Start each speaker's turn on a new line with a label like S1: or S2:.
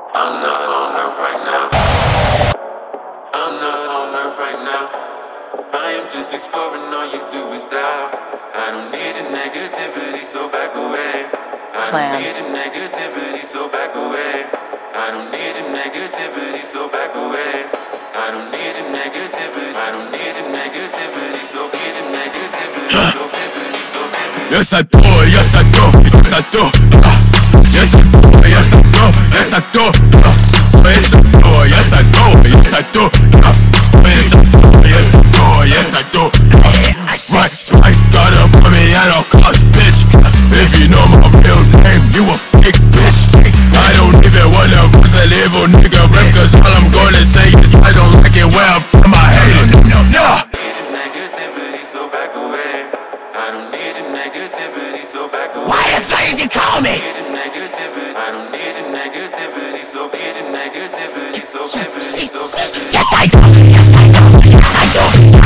S1: I'm not on earth right now. I'm not on earth right now. I am just exploring, all you do is die. I don't need your negativity, so back away. I don't need your negativity, so back away. I don't need your negativity, so back away. I don't need your negativity. I don't need your negativity, so need your negativity, so vividly, so vividly.
S2: Yes I do, yes I do, yes I do. Yes I do, yes I do, yes I do. Yes I do, yes I do, yes I do. Yes I do, yes I do, yes I do. Right, gotta find me at all costs, bitch. If you know my real name, you a fake bitch. I don't even wanna voice a little nigga rap, cause all I'm gonna say is I don't like it where I'm from, I hate it.
S1: I need your negativity, so back away. I don't need your negativity, so back away.
S3: Why the fuck you call me?
S1: I need your negativity. I don't need your negativity, so need your negativity, so vividly, so vividly.
S3: Yes I do, yes I do, yes I do.